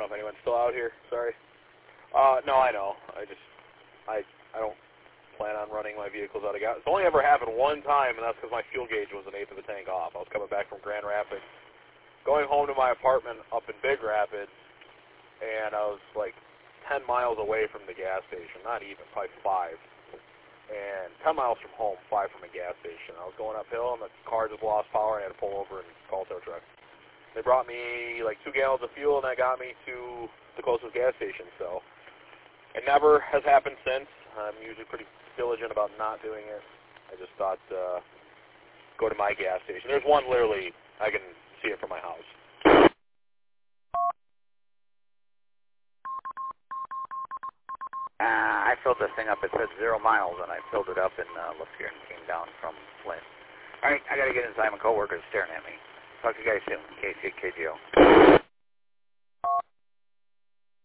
if anyone's still out here. Sorry. No, I know. I don't plan on running my vehicles out of gas. It's only ever happened one time, and that's because my fuel gauge was an eighth of the tank off. I was coming back from Grand Rapids, going home to my apartment up in Big Rapids, and I was like 10 miles away from the gas station. Not even, probably 5. And 10 miles from home, 5 from a gas station. I was going uphill, and the car just lost power, and I had to pull over and call a tow truck. They brought me like 2 gallons of fuel, and that got me to the closest gas station. So it never has happened since. I'm usually pretty diligent about not doing it. I just thought, go to my gas station. There's one literally, I can see it from my house. I filled this thing up. It said 0 miles, and I filled it up and looked here and came down from Flint. All right, I got to get inside. My coworker's staring at me. Talk to you guys soon. KC, KGO.